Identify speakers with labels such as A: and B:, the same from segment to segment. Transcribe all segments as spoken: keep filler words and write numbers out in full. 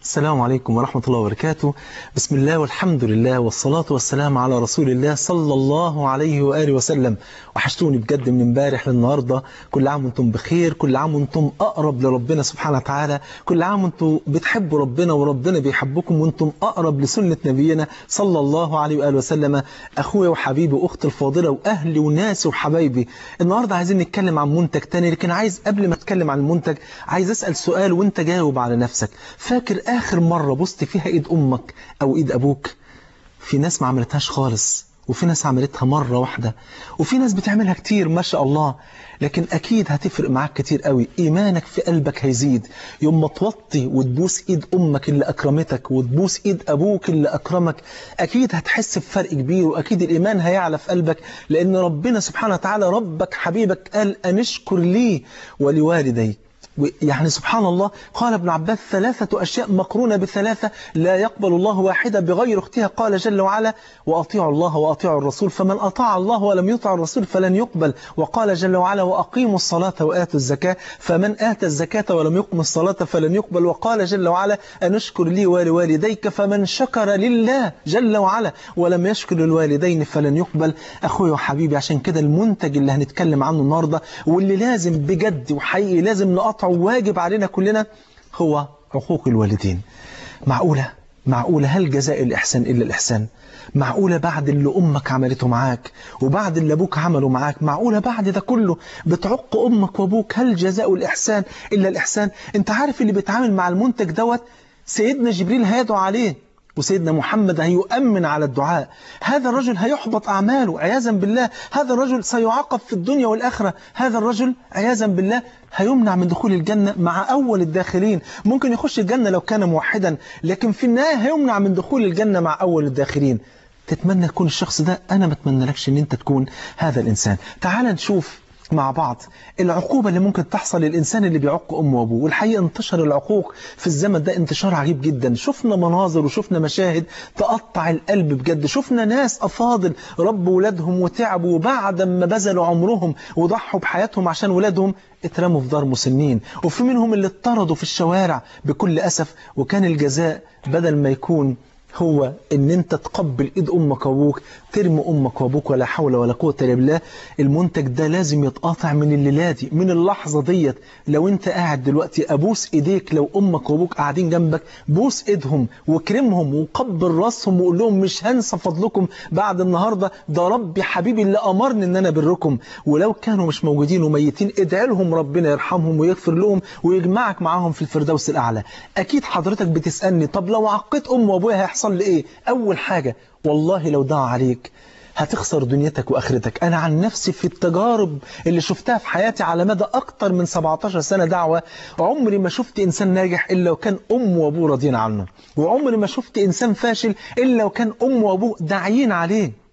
A: السلام عليكم ورحمة الله وبركاته. بسم الله والحمد لله والصلاة والسلام على رسول الله صلى الله عليه وآله وسلم. وحشتوني بجد من امبارح للنهاردة. كل عام وانتم بخير، كل عام وانتم أقرب لربنا سبحانه وتعالى، كل عام وانتم بتحبوا ربنا وربنا بيحبكم وانتم أقرب لسنة نبينا صلى الله عليه وآله وسلم. أخويا وحبيبي وأختي الفاضلة وأهلي وناسي وحبايبي، النهاردة عايزين نتكلم عن منتج تاني، لكن عايز قبل ما أتكلم عن المنتج عايز أسأل سؤال وانت جاوب على نفسك. فاكر آخر مرة بصت فيها إيد أمك أو إيد أبوك؟ في ناس ما عملتهاش خالص، وفي ناس عملتها مرة واحدة، وفي ناس بتعملها كتير ما شاء الله. لكن أكيد هتفرق معاك كتير قوي، إيمانك في قلبك هيزيد يوم ما توطي وتبوس إيد أمك اللي أكرمتك وتبوس إيد أبوك اللي أكرمك. أكيد هتحس بفرق كبير، وأكيد الإيمان هيعلى في قلبك، لأن ربنا سبحانه وتعالى ربك حبيبك قال أنشكر لي ولوالديك. يعني سبحان الله، قال ابن عباس ثلاثة أشياء مقرونة بثلاثة لا يقبل الله واحدة بغير اختها. قال جل وعلا وأطيعوا الله وأطيعوا الرسول، فمن أطاع الله ولم يطع الرسول فلن يقبل. وقال جل وعلا وأقيموا الصلاة وآتوا الزكاة، فمن آتى الزكاة ولم يقم الصلاة فلن يقبل. وقال جل وعلا أنشكر لي ولوالديك، فمن شكر لله جل وعلا ولم يشكر للوالدين فلن يقبل. أخوي وحبيبي، عشان كده المنتج اللي هنتكلم عنه النهاردة واللي لازم بجد وحقيقي لازم نقطعه واجب علينا كلنا هو حقوق الوالدين. معقولة معقولة هل جزاء الإحسان إلا الإحسان؟ معقولة بعد اللي أمك عملته معاك وبعد اللي أبوك عمله معاك، معقولة بعد ده كله بتعق أمك وأبوك؟ هل جزاء الإحسان إلا الإحسان؟ أنت عارف اللي بيتعامل مع المنتج دوت سيدنا جبريل هيدعو عليه، وسيدنا محمد هيؤمن على الدعاء. هذا الرجل هيحبط أعماله عياذا بالله، هذا الرجل سيعاقب في الدنيا والآخرة، هذا الرجل عياذا بالله هيمنع من دخول الجنة مع أول الداخلين. ممكن يخش الجنة لو كان موحدا، لكن في النهاية هيمنع من دخول الجنة مع أول الداخلين. تتمنى تكون الشخص ده؟ أنا ما اتمنى لكش أن أنت تكون هذا الإنسان. تعال نشوف مع بعض العقوبة اللي ممكن تحصل للإنسان اللي بيعق أمه وأبوه. والحقيقة انتشر العقوق في الزمن ده انتشار عجيب جدا. شفنا مناظر وشفنا مشاهد تقطع القلب بجد. شفنا ناس أفاضل ربوا ولادهم وتعبوا، وبعد ما بذلوا عمرهم وضحوا بحياتهم عشان ولادهم اترموا في دار مسنين، وفي منهم اللي اطردوا في الشوارع بكل أسف. وكان الجزاء بدل ما يكون هو ان انت تقبل ايد امك وابوك ترمي امك وابوك، ولا حول ولا قوه الا بالله. المنتج ده لازم يتقاطع من الليله دي، من اللحظه ديت. لو انت قاعد دلوقتي ابوس ايديك، لو امك وابوك قاعدين جنبك بوس ايدهم واكرمهم وقبل راسهم وقول لهم مش هنسى فضلكم بعد النهارده، ده ربي حبيبي اللي امرني ان انا بركم. ولو كانوا مش موجودين وميتين ادعي لهم ربنا يرحمهم ويغفر لهم ويجمعك معاهم في الفردوس الاعلى. اكيد حضرتك بتسالني طب لو عقيت ام وابويا هيحصل لي ايه؟ اول حاجه والله لو دعا عليك هتخسر دنيتك واخرتك. انا عن نفسي في التجارب اللي شفتها في حياتي على مدى اكتر من سبعتاشر سنة دعوة، عمري ما شفت انسان ناجح الا وكان امه وابوه راضيين عنه، وعمري ما شفت انسان فاشل الا وكان امه وابوه داعيين عليه.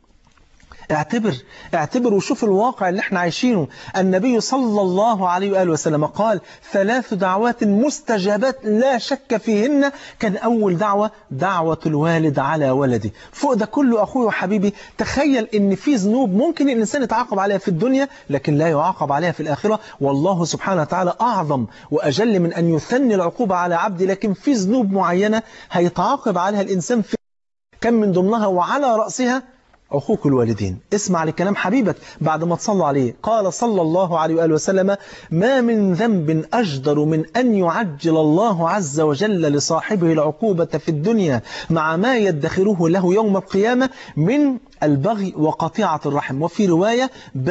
A: اعتبر اعتبر وشوف الواقع اللي احنا عايشينه. النبي صلى الله عليه وآله وسلم قال ثلاث دعوات مستجابات لا شك فيهن. كان أول دعوة دعوة الوالد على ولده. فوق ده كله أخوي وحبيبي تخيل إن في ذنوب ممكن الإنسان يتعاقب عليها في الدنيا لكن لا يعاقب عليها في الآخرة، والله سبحانه وتعالى أعظم وأجل من أن يثني العقوبة على عبده. لكن في ذنوب معينة هيتعاقب عليها الإنسان في كم من ضمنها وعلى رأسها عقوق الوالدين. اسمع لكلام حبيبك بعد ما تصلوا عليه. قال صلى الله عليه وآله وسلم ما من ذنب أجدر من أن يعجل الله عز وجل لصاحبه العقوبة في الدنيا مع ما يدخره له يوم القيامة من البغي وقطيعة الرحم. وفي رواية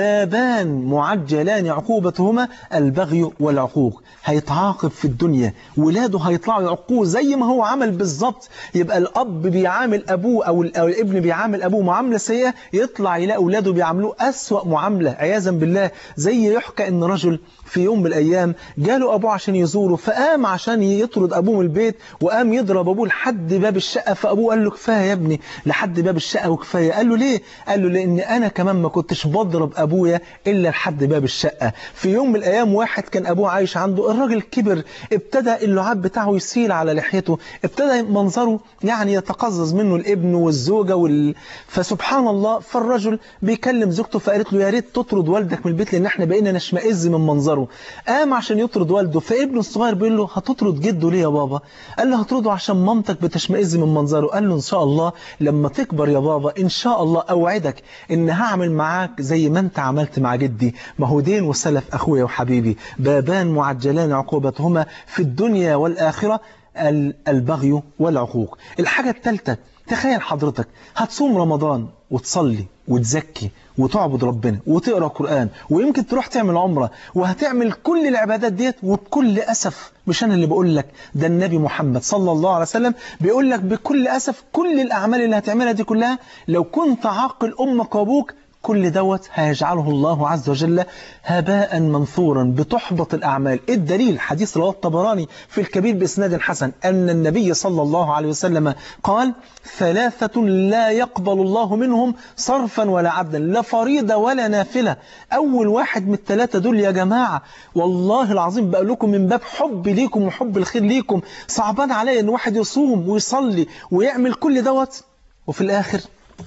A: بابان معجلان عقوبتهما البغي والعقوق. هيتعاقب في الدنيا، ولاده هيطلعوا يعقوه زي ما هو عمل بالظبط. يبقى الأب بيعامل أبوه أو الابن بيعامل أبوه معاملة سيئة، يطلع يلاقي أولاده بيعاملوه أسوأ معاملة عياذا بالله. زي يحكى إن رجل في يوم من الأيام جاله أبوه عشان يزوره، فقام عشان يطرد أبوه من البيت وقام يضرب أبوه لحد باب الشقة. فأبوه قال له كفاية يا ابني لحد باب الشقة وكفاية. قال له ليه؟ قال له لأن أنا كمان ما كنتش بضرب أبويا إلا لحد باب الشقة. في يوم من الأيام واحد كان أبوه عايش عنده، الراجل كبر، ابتدى اللعاب بتاعه يسيل على لحيته، ابتدى منظره يعني يتقزز منه الابن والزوجة وال... فسبحان الله، فالرجل بيكلم زوجته فقالت له يا ريت تطرد والدك من البيت لأن احنا بقينا نشمئز من منظره. منظره. قام عشان يطرد والده، فابنه الصغير بيقول له هتطرد جده ليه يا بابا؟ قال له هطرده عشان مامتك بتشمئز من منظره. قال له إن شاء الله لما تكبر يا بابا إن شاء الله أوعدك إن هعمل معاك زي ما أنت عملت مع جدي. ما هو دين وسلف أخويا وحبيبي، بابان معجلان عقوبتهما في الدنيا والآخرة، البغي والعقوق. الحاجة الثالثة، تخيل حضرتك هتصوم رمضان وتصلي وتزكي وتعبد ربنا وتقرأ قرآن ويمكن تروح تعمل عمرة وهتعمل كل العبادات ديت، وبكل أسف مش أنا اللي بقول لك، ده النبي محمد صلى الله عليه وسلم بيقول لك بكل أسف كل الأعمال اللي هتعملها دي كلها لو كنت عاقل أمك وأبوك كل دوت هيجعله الله عز وجل هباء منثورا، بتحبط الأعمال. الدليل حديث رواه الطبراني في الكبير بإسناد حسن أن النبي صلى الله عليه وسلم قال ثلاثة لا يقبل الله منهم صرفا ولا عدلا، لا فريضة ولا نافلة. أول واحد من الثلاثة دول يا جماعة والله العظيم بقول لكم من باب حب ليكم وحب الخير ليكم، صعبان علي أن واحد يصوم ويصلي ويعمل كل دوت وفي الآخر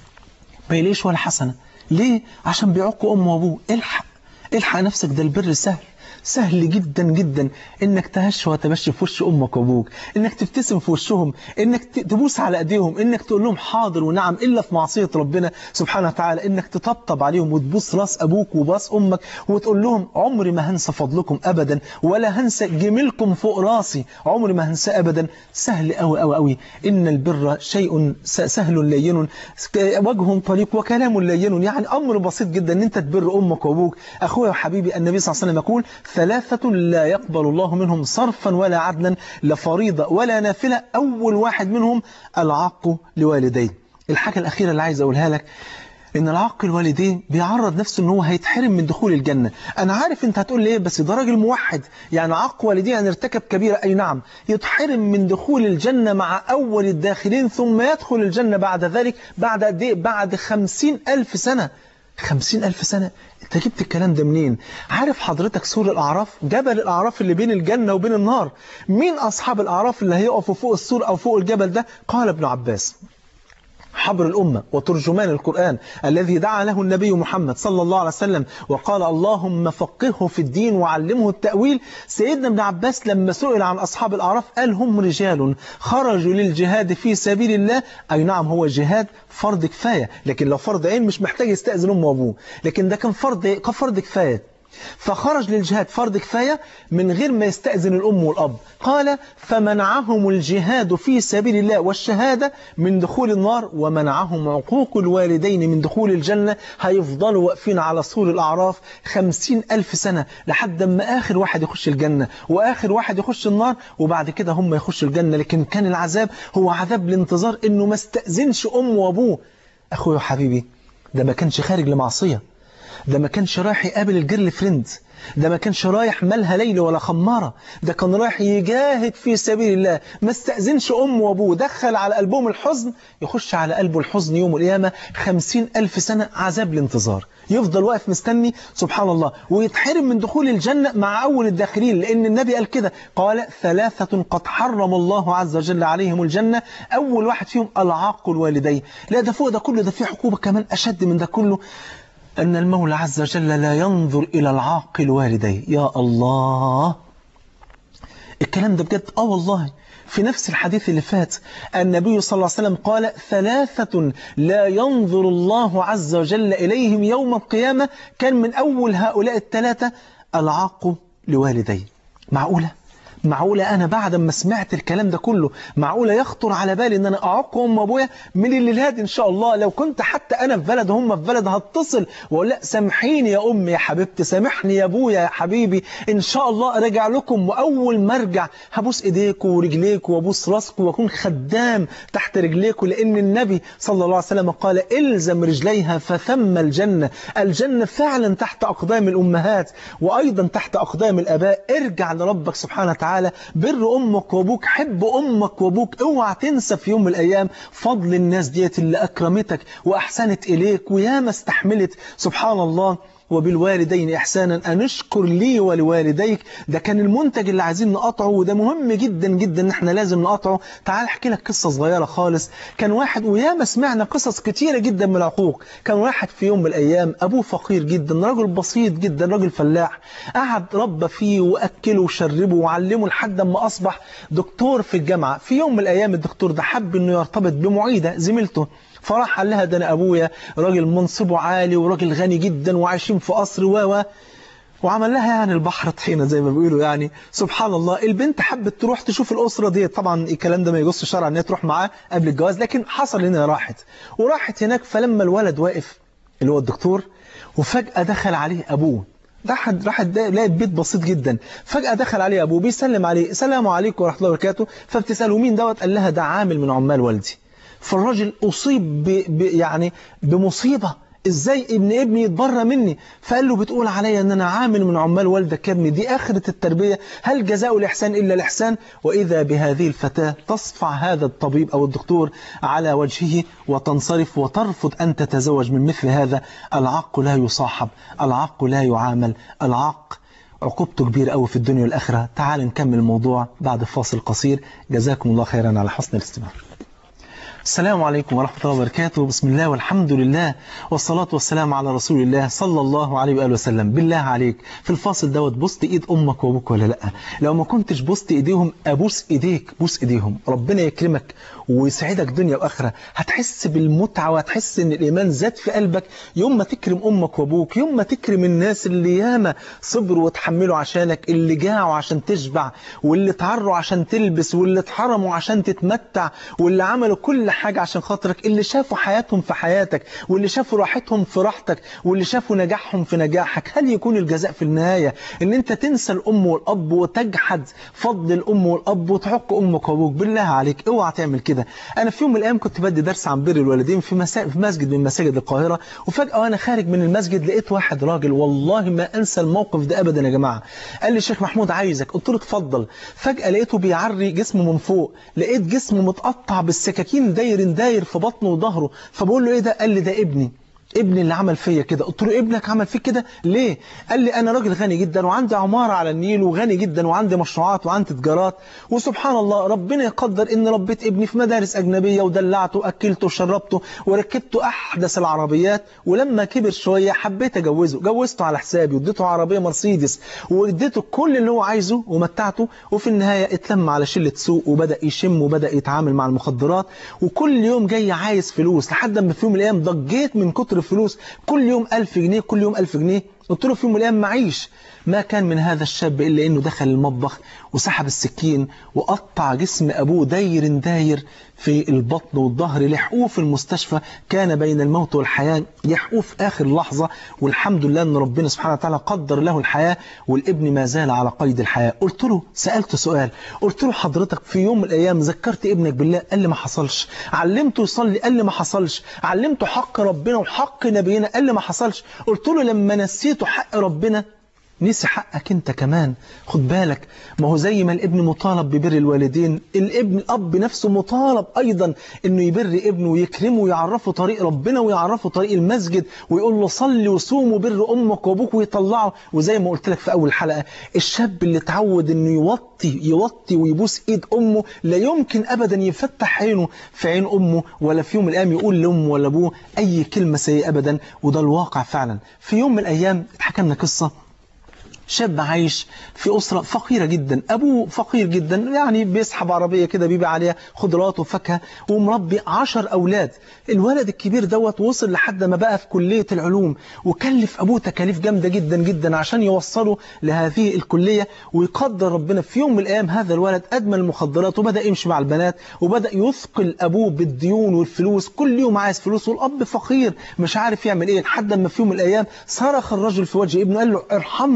A: ما يليش ولا حسنة. ليه؟ عشان بيعقوا أمه وأبوه. الحق الحق نفسك، ده البر سهل سهل جدا جدا، انك تهش وتمشي في وش امك وابوك، انك تبتسم في وشهم، انك تبوس على ايديهم، انك تقول لهم حاضر ونعم الا في معصيه ربنا سبحانه وتعالى، انك تطبطب عليهم وتبوس راس ابوك وباس امك وتقول لهم عمري ما هنسى فضلكم ابدا ولا هنسى جميلكم فوق راسي، عمري ما هنسى ابدا. سهل قوي قوي قوي. ان البر شيء سهل لين وجه طليق وكلام لين، يعني امر بسيط جدا ان انت تبر امك وابوك. اخويا وحبيبي النبي صلى الله عليه وسلم يقول ثلاثة لا يقبل الله منهم صرفا ولا عدلا، لا فريضة ولا نافلة. أول واحد منهم العاق لوالديه. الحاجة الأخيرة اللي عايز أقولها لك إن العاق لوالديه بيعرض نفسه إن هو هيتحرم من دخول الجنة. أنا عارف أنت هتقول لي إيه، بس ده راجل موحد، يعني عاق والديه يعني ارتكب كبيرة. أي نعم، يتحرم من دخول الجنة مع أول الداخلين ثم يدخل الجنة بعد ذلك بعد قد إيه؟ بعد خمسين ألف سنة. خمسين ألف سنة. انت جبت الكلام ده منين؟ عارف حضرتك سور الأعراف، جبل الأعراف اللي بين الجنة وبين النار، مين أصحاب الأعراف اللي هيقفوا فوق السور أو فوق الجبل ده؟ قال ابن عباس حبر الأمة وترجمان القرآن الذي دعا له النبي محمد صلى الله عليه وسلم وقال اللهم فقهه في الدين وعلمه التأويل. سيدنا ابن عباس لما سئل عن أصحاب الأعراف قال هم رجال خرجوا للجهاد في سبيل الله. أي نعم، هو جهاد فرض كفاية، لكن لو فرض عين مش محتاج يستأذن أمه وأبوه، لكن ده كان فرض كفرض كفاية، فخرج للجهاد فرض كفاية من غير ما يستأذن الأم والأب. قال فمنعهم الجهاد في سبيل الله والشهادة من دخول النار ومنعهم عقوق الوالدين من دخول الجنة. هيفضلوا واقفين على سور الأعراف خمسين ألف سنة لحد ما آخر واحد يخش الجنة وآخر واحد يخش النار، وبعد كده هم يخشوا الجنة. لكن كان العذاب هو عذاب الانتظار، إنه ما استأذنش أمه وأبوه. أخوي وحبيبي، ده ما كانش خارج لمعصية، ده ما كانش رايح يقابل الجيرل فريند، ده ما كانش رايح مالها ليل ولا خمارة، ده كان رايح يجاهد في سبيل الله. ما استأذنش أمه وأبوه، دخل على قلبهم الحزن، يخش على قلبه الحزن يوم القيامة خمسين ألف سنة عذاب الانتظار، يفضل واقف مستني سبحان الله، ويتحرم من دخول الجنة مع أول الداخلين. لأن النبي قال كده، قال ثلاثة قد حرم الله عز وجل عليهم الجنة، أول واحد فيهم العاق الوالدين. لا ده فوق ده كله، ده في عقوبة كمان أشد من ده كله، أن المولى عز وجل لا ينظر إلى العاق الوالدين. يا الله، الكلام ده بجد. آه والله، في نفس الحديث اللي فات النبي صلى الله عليه وسلم قال ثلاثة لا ينظر الله عز وجل إليهم يوم القيامة. كان من أول هؤلاء الثلاثة العاق لوالديه. معقولة؟ معقولة أنا بعد ما سمعت الكلام ده كله معقولة يخطر على بالي أن أنا أعق أم وأبويا؟ من الليلات إن شاء الله لو كنت حتى أنا في بلد هم في بلد هتصل وأقول لا سامحيني يا أمي يا حبيبتي، سامحني يا أبويا يا حبيبي، إن شاء الله أرجع لكم. وأول ما أرجع هبوس إيديكم ورجليكم وأبوس راسكم وأكون خدام تحت رجليكم، لأن النبي صلى الله عليه وسلم قال إلزم رجليها فثم الجنة. الجنة فعلا تحت أقدام الأمهات وأيضا تحت أقدام الآباء. ارجع لربك سبحانه وتعالى، بر أمك وأبوك، حب أمك وأبوك. اوعى تنسى في يوم من الأيام فضل الناس ديت اللي أكرمتك وأحسنت إليك وياما استحملت سبحان الله وبالوالدين إحسانا أن اشكر لي ولوالديك. ده كان المنتج اللي عايزين نقطعه، وده مهم جدا جدا ان احنا لازم نقطعه. تعال احكي لك قصة صغيرة خالص. كان واحد، وياما سمعنا قصص كتيرة جدا من العقوق. كان واحد في يوم من الأيام أبوه فقير جدا، رجل بسيط جدا، رجل فلاح، قعد ربى فيه وأكله وشربه وعلمه لحد ما أصبح دكتور في الجامعة. في يوم من الأيام الدكتور ده حب إنه يرتبط بمعيدة زميلته، فراح قال لها ده أنا أبويا راجل منصبه عالي وراجل غني جدا وعايشين في قصر و وعمل لها يعني البحر طحينة زي ما بيقولوا. يعني سبحان الله، البنت حبت تروح تشوف الأسرة دي. طبعا الكلام ده ما يجوز شرعا ان هي تروح معاه قبل الجواز، لكن حصل انها راحت وراحت هناك. فلما الولد واقف اللي هو الدكتور، وفجأة دخل عليه أبوه، راح راح لقى بيت بسيط جدا، فجأة دخل عليه أبوه بيسلم عليه، السلام عليكم ورحمة الله وبركاته. فبتسأله مين دوت؟ قال لها ده عامل من عمال والدي. فالراجل أصيب ب... ب... يعني بمصيبة، ازاي ابن ابني يتبرى مني؟ فقال له بتقول عليا ان انا عامل من عمال والدك يا ابني؟ دي اخرة التربية، هل جزاء الاحسان الا الاحسان؟ واذا بهذه الفتاة تصفع هذا الطبيب او الدكتور على وجهه وتنصرف وترفض ان تتزوج من مثل هذا. العق لا يصاحب، العق لا يعامل، العق عقوبته كبيرة قوي في الدنيا والآخرة. تعال نكمل الموضوع بعد فاصل قصير. جزاكم الله خيرا على حسن الاستماع. السلام عليكم ورحمة الله وبركاته. بسم الله والحمد لله والصلاة والسلام على رسول الله صلى الله عليه وآله وسلم. بالله عليك في الفاصل دوت بوست ايد امك وابوك ولا لا؟ لو ما كنتش بوست ايديهم ابوس ايديك، بوس ايديهم. ربنا يكرمك ويسعدك دنيا واخره. هتحس بالمتعة وهتحس ان الايمان زاد في قلبك يوم ما تكرم امك وابوك، يوم ما تكرم الناس اللي ياما صبروا وتحملوا عشانك، اللي جاعوا عشان تشبع، واللي اتعروا عشان تلبس، واللي اتحرموا عشان تتمتع، واللي عملوا كل حاجة عشان خاطرك، اللي شافوا حياتهم في حياتك، واللي شافوا راحتهم في راحتك، واللي شافوا نجاحهم في نجاحك. هل يكون الجزاء في النهاية ان انت تنسى الام والاب وتجحد فضل الام والاب وتعق امك وابوك؟ بالله عليك اوعى تعمل كده. انا في يوم من الايام كنت بدي درس عن بر الوالدين في, مسا... في مسجد من مساجد القاهرة، وفجأة وانا خارج من المسجد لقيت واحد راجل، والله ما انسى الموقف ده ابدا يا جماعة. قال لي شيخ محمود عايزك. قلت له اتفضل. فجأة لقيته بيعري جسمه من فوق، لقيت جسمه متقطع بالسكاكين داير داير في بطنه وظهره. فبقول له ايه ده؟ قال لي ده ابني، ابني اللي عمل فيا كده. قلت له ابنك عمل فيك كده ليه؟ قال لي انا راجل غني جدا وعندي عمارة على النيل وغني جدا وعندي مشروعات وعندي تجارات، وسبحان الله ربنا يقدر ان ربيت ابني في مدارس اجنبية ودلعته واكلته وشربته وركبته احدث العربيات، ولما كبر شوية حبيت اجوزه، جوزته على حسابي واديته عربية مرسيدس واديته كل اللي هو عايزه ومتعته، وفي النهاية اتلم على شلة سوق وبدأ يشم وبدأ يتعامل مع المخدرات، وكل يوم جاي عايز فلوس، لحد ما في يوم من الايام ضجيت من كتر الفلوس، كل يوم ألف جنيه، كل يوم ألف جنيه. قلت له في يوم من الأيام معيش. ما كان من هذا الشاب إلا أنه دخل المطبخ وسحب السكين وقطع جسم أبوه داير داير في البطن والظهر، لحقوه في المستشفى، كان بين الموت والحياة، يحقوه في آخر لحظة، والحمد لله أن ربنا سبحانه وتعالى قدر له الحياة، والابن ما زال على قيد الحياة. قلت له، سألته سؤال، قلت له حضرتك في يوم من الأيام ذكرت ابنك بالله؟ قال لي ما حصلش. علمته يصلي؟ قال لي ما حصلش. علمته حق ربنا وحق نبينا؟ قال لي ما حصلش. قلت له لما نسيته حق ربنا نسي حقك انت كمان. خد بالك، ما هو زي ما الابن مطالب ببر الوالدين، الابن الاب نفسه مطالب ايضا انه يبر ابنه ويكرمه ويعرفه طريق ربنا ويعرفه طريق المسجد ويقول له صلي وصوم وبر امك وابوك ويطلعه. وزي ما قلت لك في اول حلقة، الشاب اللي اتعود انه يوطي يوطي ويبوس ايد امه لا يمكن ابدا يفتح عينه في عين امه، ولا في يوم من الايام يقول لامه ولا ابوه اي كلمة سيئة ابدا. وده الواقع فعلا. في يوم من الايام اتحكى لنا قصة شاب عايش في أسرة فقيرة جدا، أبوه فقير جدا، يعني بيسحب عربية كده بيبيع عليها خضروات وفاكهة، ومربي عشر أولاد. الولد الكبير دوت وصل لحد ما بقى في كلية العلوم، وكلف أبوه تكاليف جامدة جدا جدا عشان يوصله لهذه الكلية. ويقدر ربنا في يوم من الأيام هذا الولد أدمن المخدرات وبدأ يمشي مع البنات، وبدأ يثقل أبوه بالديون والفلوس، كل يوم عايز فلوس، والأب فقير مش عارف يعمل إيه. لحد ما في يوم من الأيام صرخ الرجل في وجه ابنه قال له ارحمني،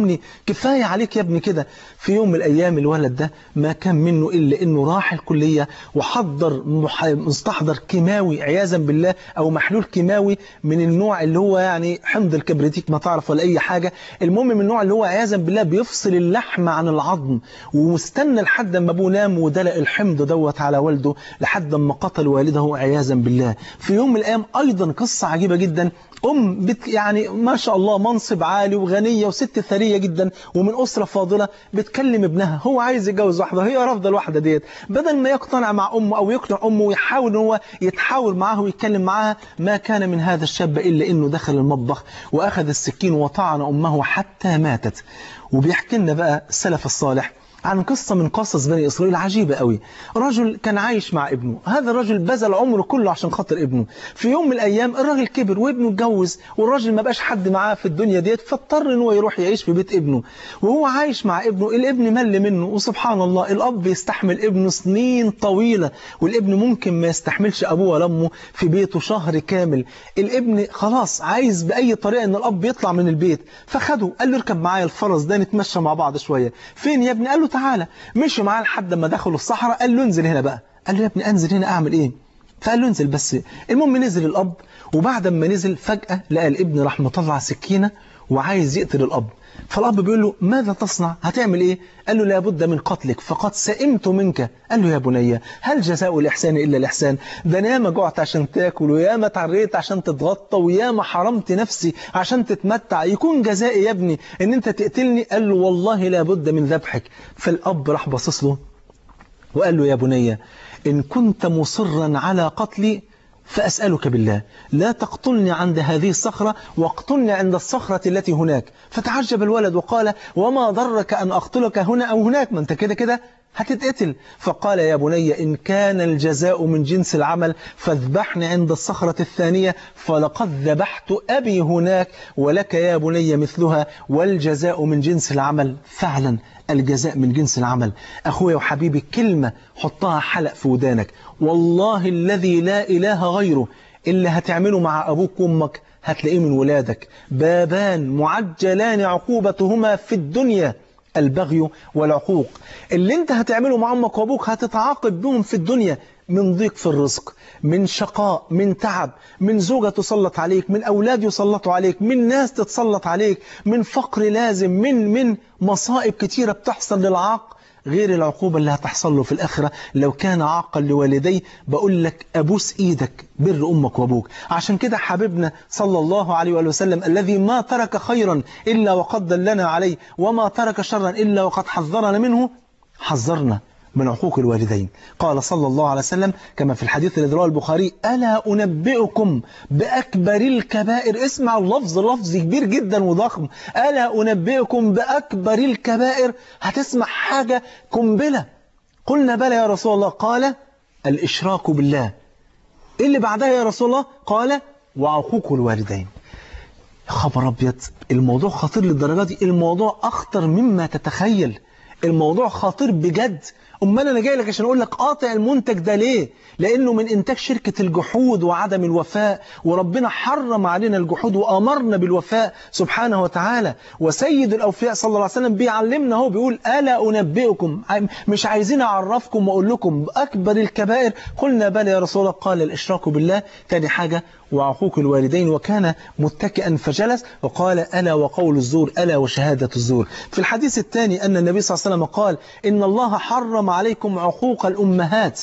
A: كفاية عليك يا ابني كده. في يوم من الأيام الولد ده ما كان منه إلا إنه راح الكلية وحضر مستحضر كيماوي عياذا بالله، أو محلول كيماوي من النوع اللي هو يعني حمض الكبريتيك ما تعرف ولا أي حاجة، المهم من النوع اللي هو عياذا بالله بيفصل اللحم عن العظم، ومستنى لحد ما أبوه نام ودلق الحمض دوت على والده لحد ما قتل والده عياذا بالله. في يوم من الأيام أيضا قصة عجيبة جدا، أم بت يعني ما شاء الله منصب عالي وغنية وست ثرية جدا ومن أسرة فاضلة، بتكلم ابنها، هو عايز يتجوز واحدة، هي رافضة الواحدة ديت، بدل ما يقتنع مع أمه أو يقنع أمه ويحاول إن هو يتحاور معها ويتكلم معها، ما كان من هذا الشاب إلا إنه دخل المطبخ وأخذ السكين وطعن أمه حتى ماتت. وبيحكي لنا بقى السلف الصالح عن قصة من قصص بني إسرائيل عجيبة قوي. رجل كان عايش مع ابنه، هذا الرجل بذل عمره كله عشان خاطر ابنه. في يوم من الأيام الراجل كبر وابنه اتجوز، والراجل ما بقاش حد معاه في الدنيا ديت، فاضطر ان هو يروح يعيش في بيت ابنه. وهو عايش مع ابنه الابن مل منه، وسبحان الله الأب يستحمل ابنه سنين طويلة، والابن ممكن ما يستحملش أبوه ولا أمه في بيته شهر كامل. الابن خلاص عايز بأي طريقة ان الأب يطلع من البيت، فخده قال له اركب معايا الفرس ده نتمشى مع بعض شوية. فين يا ابني؟ قال له تعالى. مشي معاه لحد ما دخلوا الصحراء، قال له انزل هنا بقى. قال له يا ابني انزل هنا اعمل ايه؟ فقال له انزل بس. المهم نزل الاب، وبعد ما نزل فجأة لقى الابن راح مطلع سكينة وعايز يقتل الاب. فالاب بيقول له ماذا تصنع؟ هتعمل ايه؟ قال له لابد من قتلك فقد سئمت منك. قال له يا بني هل جزاء الإحسان إلا الإحسان؟ ده أنا ياما جعت عشان تاكل، وياما تعريت عشان تتغطى، وياما حرمت نفسي عشان تتمتع، يكون جزائي يا ابني ان انت تقتلني؟ قال له والله لابد من ذبحك. فالاب راح باصص له وقال له يا بني إن كنت مصرا على قتلي فأسألك بالله لا تقتلني عند هذه الصخرة، واقتلني عند الصخرة التي هناك. فتعجب الولد وقال وما ضرك أن أقتلك هنا أو هناك، ما أنت كده كده هتتقتل. فقال يا بني إن كان الجزاء من جنس العمل فاذبحني عند الصخرة الثانية، فلقد ذبحت أبي هناك ولك يا بني مثلها، والجزاء من جنس العمل. فعلا الجزاء من جنس العمل. أخويا وحبيبي كلمة حطها حلق في ودانك، والله الذي لا إله غيره، اللي هتعمله مع أبوك وأمك هتلاقيه من ولادك. بابان معجلان عقوبتهما في الدنيا البغي والعقوق. اللي انت هتعمله مع أمك وأبوك هتتعاقب بهم في الدنيا، من ضيق في الرزق، من شقاء، من تعب، من زوجة تسلط عليك، من أولاد يسلطوا عليك، من ناس تتسلط عليك، من فقر لازم، من من مصائب كتيرة بتحصل للعاق، غير العقوبة اللي هتحصل له في الآخرة لو كان عاقا لوالديه. بقول لك أبوس إيدك بر أمك وأبوك. عشان كده حبيبنا صلى الله عليه وآله وسلم الذي ما ترك خيرا إلا وقد دلنا عليه، وما ترك شرا إلا وقد حذرنا منه، حذرنا من عقوق الوالدين. قال صلى الله عليه وسلم كما في الحديث الذي رواه البخاري ألا أنبئكم بأكبر الكبائر. اسمع اللفظ، لفظ كبير جدا وضخم. ألا أنبئكم بأكبر الكبائر. هتسمع حاجة قنبلة. قلنا بلى يا رسول الله. قال الإشراك بالله. إيه اللي بعدها يا رسول الله؟ قال وعقوق الوالدين. خبر أبيض، الموضوع خطير للدرجة دي. الموضوع أخطر مما تتخيل. الموضوع خطير بجد. أمال أنا جاي لك عشان أقول لك قاطع المنتج ده ليه؟ لأنه من إنتاج شركة الجحود وعدم الوفاء، وربنا حرم علينا الجحود وأمرنا بالوفاء سبحانه وتعالى. وسيد الأوفياء صلى الله عليه وسلم بيعلمنا، هو بيقول ألا أنبئكم، مش عايزين أعرفكم وأقول لكم أكبر الكبائر؟ قلنا بلى يا رسول الله. قال الإشراك بالله. تاني حاجة وعقوق الوالدين. وكان متكئا فجلس وقال ألا وقول الزور، ألا وشهادة الزور. في الحديث الثاني أن النبي صلى الله عليه وسلم قال إن الله حرم عليكم عقوق الأمهات.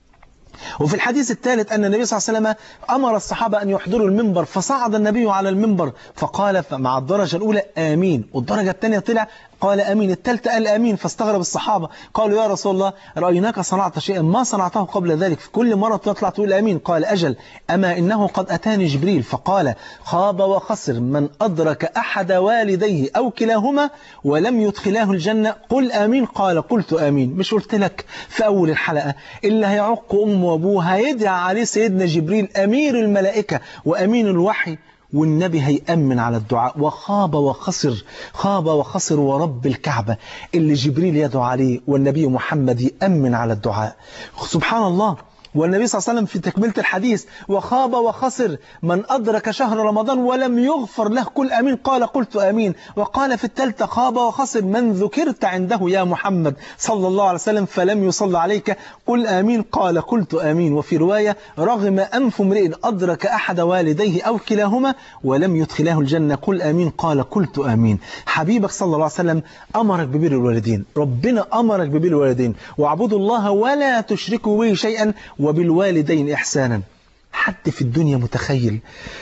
A: وفي الحديث الثالث أن النبي صلى الله عليه وسلم أمر الصحابة أن يحضروا المنبر، فصعد النبي على المنبر فقال مع الدرجة الأولى آمين، والدرجة الثانية طلع قال آمين، الثالثة قال آمين. فاستغرب الصحابة قالوا يا رسول الله رأيناك صنعت شيئا ما صنعته قبل ذلك، في كل مرة تطلع تقول آمين. قال أجل، أما إنه قد أتاني جبريل فقال خاب وخسر من أدرك أحد والديه أو كلاهما ولم يدخلاه الجنة، قل آمين. قال قلت آمين. مش قلت لك في أول الحلقة اللي هيعق أمه وأبوه هيدعى عليه سيدنا جبريل أمير الملائكة وأمين الوحي، والنبي هيأمن على الدعاء. وخاب وخسر، خاب وخسر ورب الكعبة اللي جبريل يدعو عليه والنبي محمد يأمن على الدعاء. سبحان الله. والنبي صلى الله عليه وسلم في تكملة الحديث وخاب وخسر من أدرك شهر رمضان ولم يغفر له قل آمين قال قلت آمين. وقال في الثالثة خاب وخسر من ذكرت عنده يا محمد صلى الله عليه وسلم فلم يصلى عليك قل آمين قال قلت آمين. وفي رواية رغم أنف امرئ أدرك أحد والديه أو كلاهما ولم يدخله الجنة قل آمين قال قلت آمين. حبيبك صلى الله عليه وسلم أمرك ببر الوالدين، ربنا أمرك ببر الوالدين، واعبدوا الله ولا تشركوا به شيئا وبالوالدين إحسانا. حد في الدنيا متخيل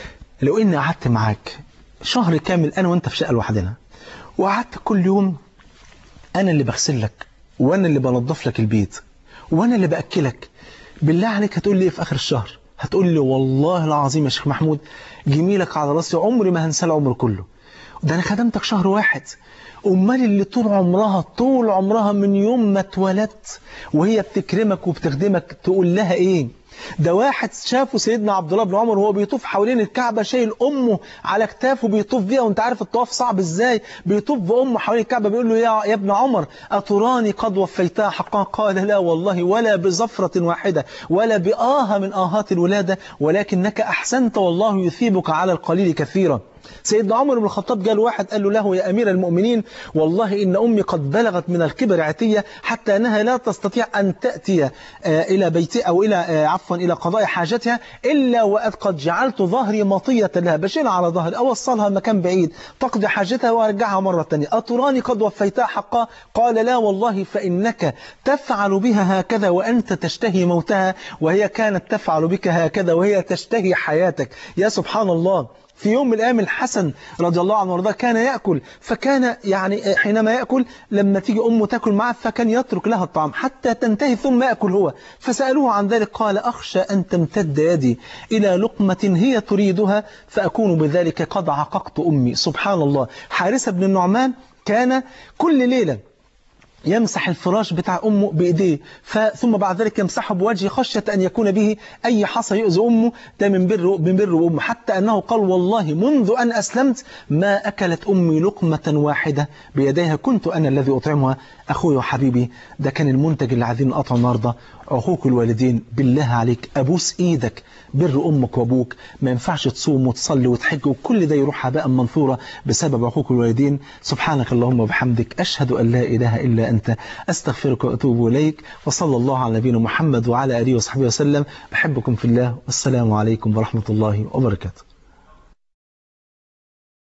A: لو إني قعدت معاك شهر كامل أنا وأنت في شقة لوحدنا، وقعدت كل يوم أنا اللي بغسل لك وأنا اللي بنظف لك البيت وأنا اللي بأكلك، بالله عليك هتقول لي إيه في آخر الشهر؟ هتقول لي والله العظيم يا شيخ محمود جميلك على راسي عمري ما هنسى العمر كله، ده أنا خدمتك شهر واحد. أمال اللي طول عمرها طول عمرها من يوم ما اتولدت وهي بتكرمك وبتخدمك تقول لها إيه؟ ده واحد شافه سيدنا عبد الله بن عمر وهو بيطوف حوالين الكعبة شايل أمه على كتافه بيطوف بيها، وانت عارف الطواف صعب ازاي، بيطوف بأمه حوالين الكعبة بيقول له يا, يا ابن عمر أتراني قد وفيتها حقا؟ قال لا والله ولا بزفرة واحدة ولا بآه من آهات الولادة ولكنك أحسنت والله يثيبك على القليل كثيرا. سيدنا عمر بن الخطاب جاء واحد قال له له يا أمير المؤمنين والله إن أمي قد بلغت من الكبر عتية حتى أنها لا تستطيع أن تأتي إلى بيتي أو إلى عفوا إلى قضاء حاجتها إلا وقد قد جعلت ظهري مطية لها، بشيل على ظهري أوصلها مكان بعيد تقضي حاجتها وأرجعها مرة ثانية. أتراني قد وفيتها حقا؟ قال لا والله فإنك تفعل بها هكذا وأنت تشتهي موتها وهي كانت تفعل بك هكذا وهي تشتهي حياتك. يا سبحان الله. في يوم من الأيام الحسن رضي الله عنه وارضاه كان يأكل، فكان يعني حينما يأكل لما تيجي أمه تأكل معه فكان يترك لها الطعام حتى تنتهي ثم يأكل هو، فسألوه عن ذلك قال أخشى أن تمتد يدي إلى لقمة هي تريدها فأكون بذلك قد عققت أمي. سبحان الله. حارثة بن النعمان كان كل ليلة يمسح الفراش بتاع أمه بإيديه ثم بعد ذلك يمسحه بوجهه خشية أن يكون به أي حصى يؤذي أمه، ده من بر من بر أمه، حتى أنه قال والله منذ أن أسلمت ما أكلت أمي لقمة واحدة بيديها كنت أنا الذي أطعمها. أخوي وحبيبي ده كان المنتج اللي عايزين نقطعه النهارده، عقوق الوالدين. بالله عليك أبوس إيدك بر أمك وأبوك، ما ينفعش تصوم وتصلي وتحج وكل ده يروح هباء منثورا بسبب عقوق الوالدين. سبحانك اللهم وبحمدك أشهد أن لا إله إلا أنت أستغفرك وأتوب إليك، وصلى الله على نبينا محمد وعلى آله وصحبه وسلم. بحبكم في الله والسلام عليكم ورحمة الله وبركاته.